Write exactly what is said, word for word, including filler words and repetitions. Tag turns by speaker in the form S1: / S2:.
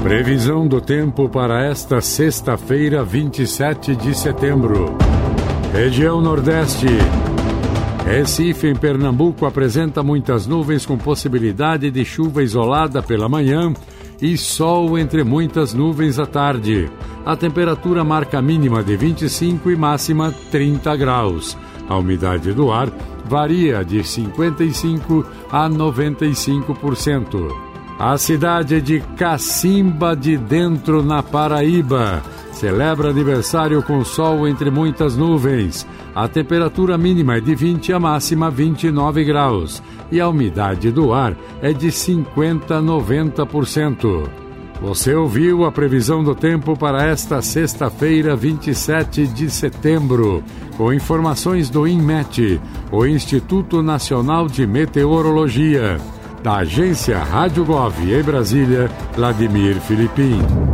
S1: Previsão do tempo para esta sexta-feira, vinte e sete de setembro. Região Nordeste. Recife, em Pernambuco, apresenta muitas nuvens com possibilidade de chuva isolada pela manhã e sol entre muitas nuvens à tarde. A temperatura marca mínima de vinte e cinco e máxima trinta graus. A umidade do ar varia de cinquenta e cinco a noventa e cinco por cento. A cidade de Cacimba de Dentro, na Paraíba, celebra aniversário com sol entre muitas nuvens. A temperatura mínima é de vinte, a máxima vinte e nove graus. E a umidade do ar é de cinquenta a noventa por cento. Você ouviu a previsão do tempo para esta sexta-feira, vinte e sete de setembro, com informações do INMET, o Instituto Nacional de Meteorologia. Da agência Rádio Gov em Brasília, Vladimir Filipim.